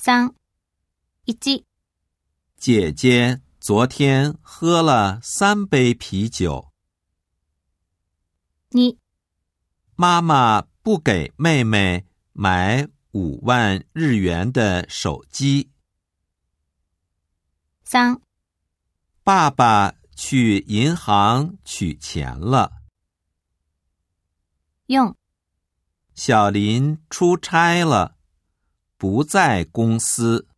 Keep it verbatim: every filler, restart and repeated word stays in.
三、一、 姐姐昨天喝了三杯啤酒。 二、 妈妈不给妹妹买五万日元的手机。 三、 爸爸去银行取钱了。 四、 小林出差了，不在公司。